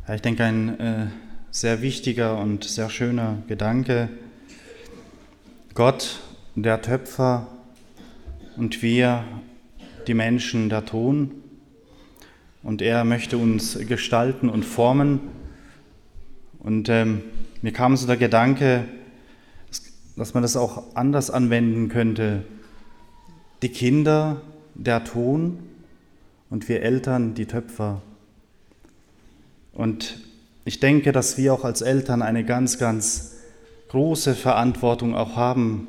Ja, ich denke, ein sehr wichtiger und sehr schöner Gedanke. Gott, der Töpfer, und wir, die Menschen, der Ton. Und er möchte uns gestalten und formen. Und mir kam so der Gedanke, dass man das auch anders anwenden könnte. Die Kinder, der Ton und wir Eltern, die Töpfer. Und ich denke, dass wir auch als Eltern eine ganz, ganz große Verantwortung auch haben.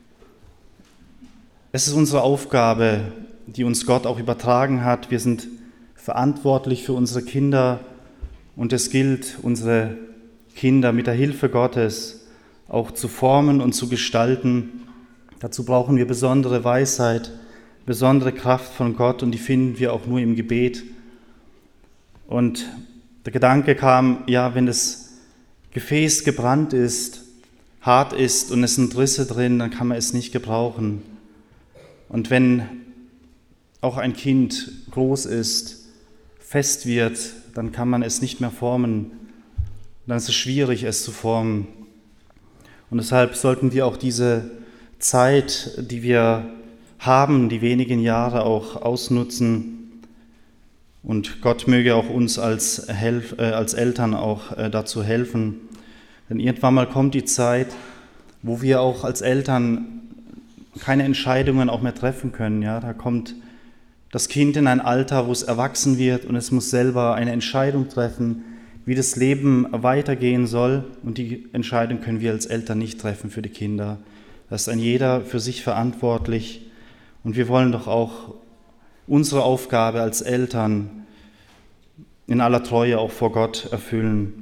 Es ist unsere Aufgabe, die uns Gott auch übertragen hat. Wir sind verantwortlich für unsere Kinder und es gilt, unsere Kinder mit der Hilfe Gottes auch zu formen und zu gestalten. Dazu brauchen wir besondere Weisheit, besondere Kraft von Gott und die finden wir auch nur im Gebet. Und der Gedanke kam, ja, wenn das Gefäß gebrannt ist, hart ist und es sind Risse drin, dann kann man es nicht gebrauchen. Und wenn auch ein Kind groß ist, fest wird, dann kann man es nicht mehr formen. Dann ist es schwierig, es zu formen. Und deshalb sollten wir auch diese Zeit, die wir haben, die wenigen Jahre auch ausnutzen. Und Gott möge auch uns als Eltern auch dazu helfen. Denn irgendwann mal kommt die Zeit, wo wir auch als Eltern keine Entscheidungen auch mehr treffen können. Ja, da kommt das Kind in ein Alter, wo es erwachsen wird und es muss selber eine Entscheidung treffen, wie das Leben weitergehen soll. Und die Entscheidung können wir als Eltern nicht treffen für die Kinder. Da ist ein jeder für sich verantwortlich. Und wir wollen doch auch unsere Aufgabe als Eltern in aller Treue auch vor Gott erfüllen.